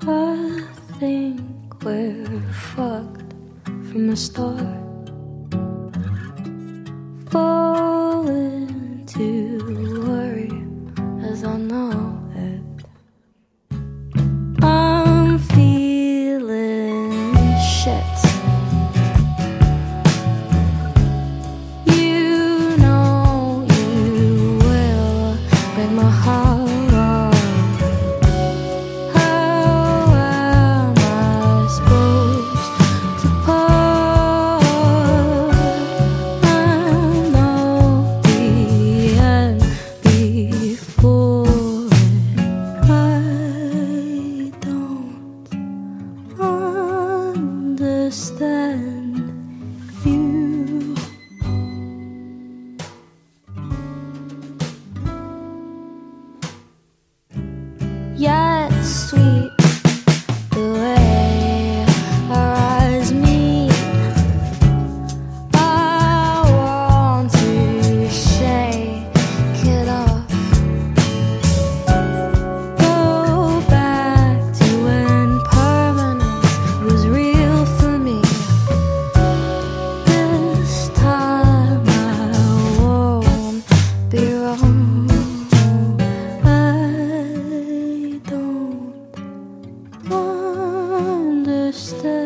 I think we're fucked from the start. Fall into worry as I know it. I'm feeling shit. You know you will break my heart. Understand you. Yeah, it's sweet the way our eyes meet. I want to shake it off. Go back to when permanence was real for me. This time I won't be wrong. I don't understand.